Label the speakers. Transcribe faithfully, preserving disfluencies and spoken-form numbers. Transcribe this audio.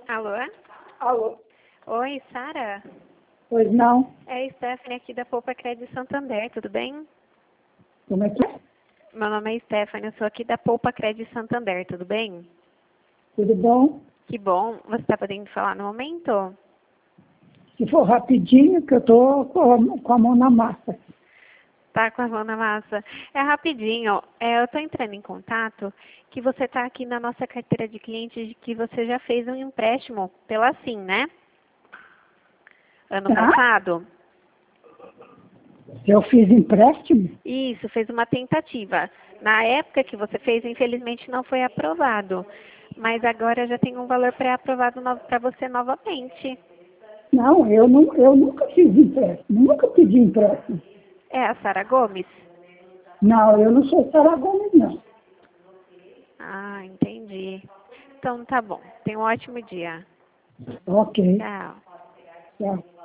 Speaker 1: Alô?
Speaker 2: Alô?
Speaker 1: Oi, Sara?
Speaker 2: Pois não?
Speaker 1: É a Stephanie aqui da Poupa Crédito Santander, tudo bem?
Speaker 2: Como é que é?
Speaker 1: Meu nome é Stephanie, eu sou aqui da Poupa Crédito Santander, tudo bem?
Speaker 2: Tudo bom?
Speaker 1: Que bom. Você está podendo falar no momento?
Speaker 2: Se for rapidinho, que eu tô com a, com a mão na massa.
Speaker 1: Tá com a mão na massa. É rapidinho. É, eu estou entrando em contato que você está aqui na nossa carteira de clientes de que você já fez um empréstimo pela Sim, né? Ano
Speaker 2: Tá?
Speaker 1: passado?
Speaker 2: Eu fiz empréstimo?
Speaker 1: Isso, fez uma tentativa. Na época que você fez, infelizmente não foi aprovado. Mas agora já tem um valor pré-aprovado para você novamente.
Speaker 2: Não, eu, não, eu nunca fiz empréstimo. Nunca pedi empréstimo.
Speaker 1: É a Sara Gomes?
Speaker 2: Não, eu não sou Sara Gomes, não.
Speaker 1: Ah, entendi. Então tá bom. Tenha um ótimo dia.
Speaker 2: Ok.
Speaker 1: Tchau.
Speaker 2: Tchau.